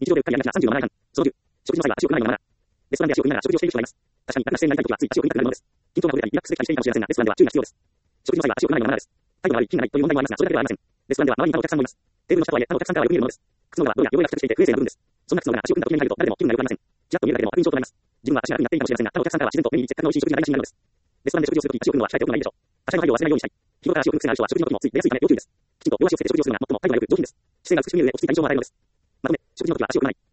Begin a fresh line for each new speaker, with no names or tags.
日常でうっかりやりがちな30のマナー違反。その10、食事の際は足を踏まないのがマナー。レストランで足を踏みながら食事をしている人がいます。確かに、楽な姿勢になりたいときはつい足を踏みたくなるものです。緊張がほぐれたり、リラックスできたりしているかもしれませんが、レストランでは注意が必要です。食事の際は足を踏まないのがマナーです。態度の悪い、品がないという問題もありますが、それだけではありません。レストランでは周りに他のお客さんもいます。テーブルの下とはいえ、他のお客さんからよく見えるものです。靴の裏はどうやら汚れが付着していて不衛生な部分です。そんな靴の裏が足を踏んだ時に入ると誰でも気分が良くなりません。ちらっと見えるだけでも悪印象となります。自分は足が楽になっているかもしれませんが、他のお客さんからは自然と目にせっかくの美味しい食事が台無しになるのです。レストランで食事をするとき足を踏むのは控えておくのがいいでしょう。他者への配慮を忘れないようにしたい。日頃から足を踏む癖がある人は食事の時もついて出やすいため要注意です。きちんと両足をつけて食事をするのが最も態度が良く上品です。姿勢が美しく見える上で落ち着いた印象も与えるのです。まとめ、食事の時は足を踏まない。